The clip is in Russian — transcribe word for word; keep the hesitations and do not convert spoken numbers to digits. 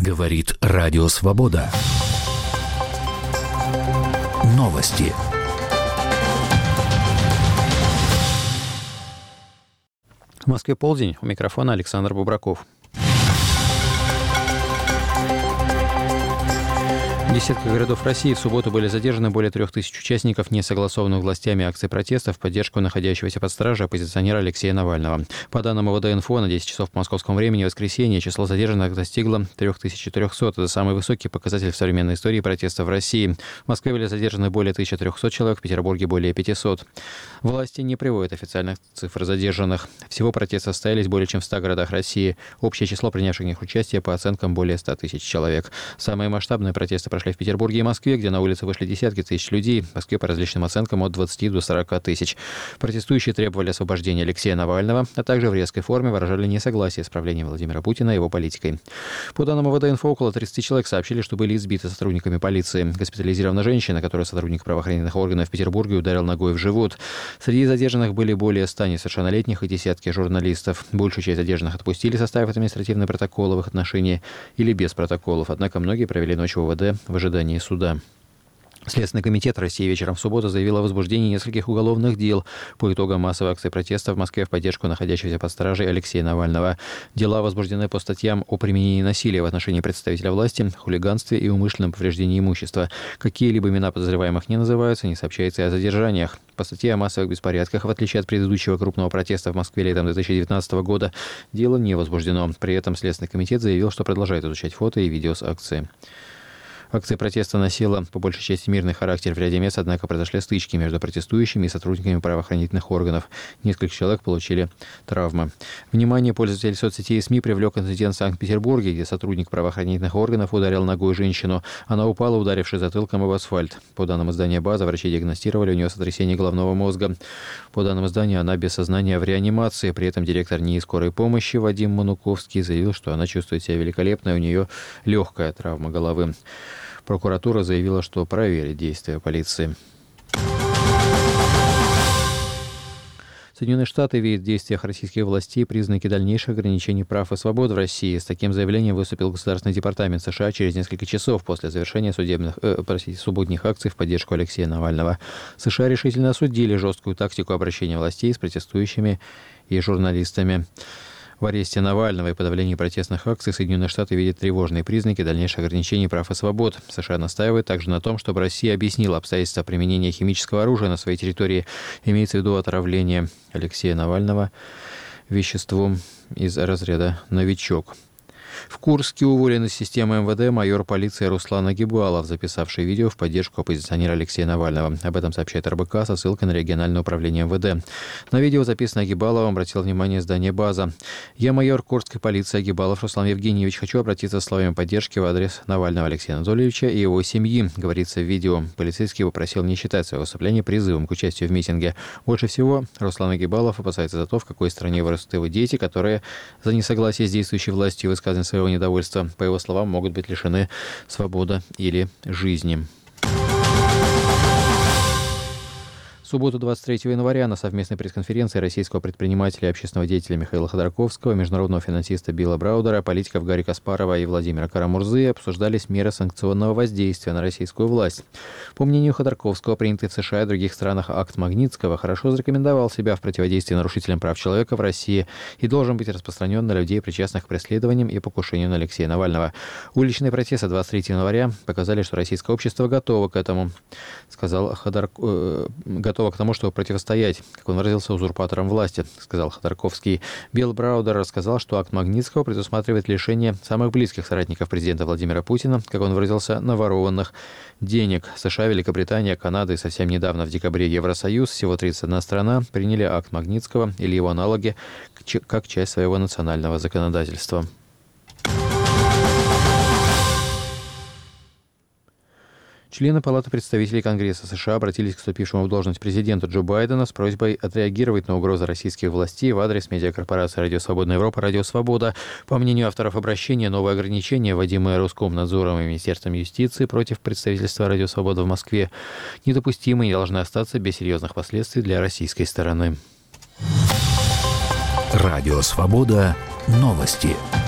Говорит Радио Свобода. Новости. В Москве полдень. У микрофона Александр Бубраков. В десятках городов России в субботу были задержаны более трех тысяч участников несогласованных властями акций протеста в поддержку находящегося под стражей оппозиционера Алексея Навального. По данным МВД-Инфо, на десять часов по московскому времени в воскресенье число задержанных достигло три тысячи четыреста. Это самый высокий показатель в современной истории протеста в России. В Москве были задержаны более тысячи триста человек, в Петербурге более пятисот. Власти не приводят официальных цифр задержанных. Всего протесты состоялись более чем в ста городах России. Общее число принявших в них участие по оценкам более ста тысяч человек. Самые масштабные протесты прошли в Петербурге и Москве, где на улицы вышли десятки тысяч людей. В Москве по различным оценкам от двадцати до сорока тысяч. Протестующие требовали освобождения Алексея Навального, а также в резкой форме выражали несогласие с правлением Владимира Путина и его политикой. По данным МВД-Инфо, около тридцати человек сообщили, что были избиты сотрудниками полиции. Госпитализирована женщина, которую сотрудник правоохранительных органов в Петербурге ударил ногой в живот. Среди задержанных были более ста несовершеннолетних и десятки журналистов. Большую часть задержанных отпустили, составив административные протоколы в их отношении или без протоколов. Однако многие провели ночь в ОВД в ожидании суда. Следственный комитет России вечером в субботу заявил о возбуждении нескольких уголовных дел по итогам массовой акции протеста в Москве в поддержку находящегося под стражей Алексея Навального. Дела возбуждены по статьям о применении насилия в отношении представителя власти, хулиганстве и умышленном повреждении имущества. Какие-либо имена подозреваемых не называются, не сообщается и о задержаниях. По статье о массовых беспорядках, в отличие от предыдущего крупного протеста в Москве летом две тысячи девятнадцатого года, дело не возбуждено. При этом Следственный комитет заявил, что продолжает изучать фото и видео с акции. Акция протеста носила по большей части мирный характер в ряде мест, однако произошли стычки между протестующими и сотрудниками правоохранительных органов. Несколько человек получили травмы. Внимание пользователей соцсетей и СМИ привлек инцидент в Санкт-Петербурге, где сотрудник правоохранительных органов ударил ногой женщину. Она упала, ударившись затылком об асфальт. По данным издания «База», врачи диагностировали у нее сотрясение головного мозга. По данным издания, она без сознания в реанимации. При этом директор НИИ скорой помощи Вадим Мануковский заявил, что она чувствует себя великолепно, и у нее легкая травма головы. Прокуратура заявила, что проверит действия полиции. Соединенные Штаты видят в действиях российских властей признаки дальнейших ограничений прав и свобод в России. С таким заявлением выступил Государственный департамент США через несколько часов после завершения судебных, э, простите, субботних акций в поддержку Алексея Навального. США решительно осудили жесткую тактику обращения властей с протестующими и журналистами. В аресте Навального и подавлении протестных акций Соединенные Штаты видят тревожные признаки дальнейших ограничений прав и свобод. США настаивают также на том, чтобы Россия объяснила обстоятельства применения химического оружия на своей территории. Имеется в виду отравление Алексея Навального веществом из разряда «новичок». В Курске уволен из системы МВД майор полиции Руслан Агибалов, записавший видео в поддержку оппозиционера Алексея Навального. Об этом сообщает эр бэ ка со ссылкой на региональное управление МВД. На видео, записанное Агибаловым, обратил внимание издание «База». «Я майор Курской полиции Агибалов Руслан Евгеньевич. Хочу обратиться с словами поддержки в адрес Навального Алексея Анатольевича и его семьи», говорится в видео. Полицейский попросил не считать свое выступление призывом к участию в митинге. Больше всего Руслан Агибалов опасается за то, в какой стране вырастут его дети, которые за несогласие с действующей властью и высказывание своего недовольства, по его словам, могут быть лишены свободы или жизни. В субботу, двадцать третьего января, на совместной пресс-конференции российского предпринимателя и общественного деятеля Михаила Ходорковского, международного финансиста Билла Браудера, политиков Гарри Каспарова и Владимира Кара-Мурзы обсуждались меры санкционного воздействия на российскую власть. По мнению Ходорковского, принятый в США и других странах акт Магнитского хорошо зарекомендовал себя в противодействии нарушителям прав человека в России и должен быть распространен на людей, причастных к преследованиям и покушению на Алексея Навального. Уличные протесты двадцать третьего января показали, что российское общество готово к этому, сказал Ходорковский. Готово к тому, чтобы противостоять, как он выразился, узурпаторам власти, сказал Ходорковский. Билл Браудер рассказал, что акт Магнитского предусматривает лишение самых близких соратников президента Владимира Путина, как он выразился, наворованных денег. США, Великобритания, Канада и совсем недавно, в декабре, Евросоюз, всего тридцать одна страна, приняли акт Магнитского или его аналоги как часть своего национального законодательства. Члены Палаты представителей Конгресса США обратились к вступившему в должность президенту Джо Байдена с просьбой отреагировать на угрозы российских властей в адрес медиакорпорации «Радио Свободная Европа», «Радио Свобода». По мнению авторов обращения, новые ограничения, вводимые Роскомнадзором и Министерством юстиции против представительства «Радио Свобода» в Москве, недопустимы и не должны остаться без серьезных последствий для российской стороны. Радио Свобода. Новости.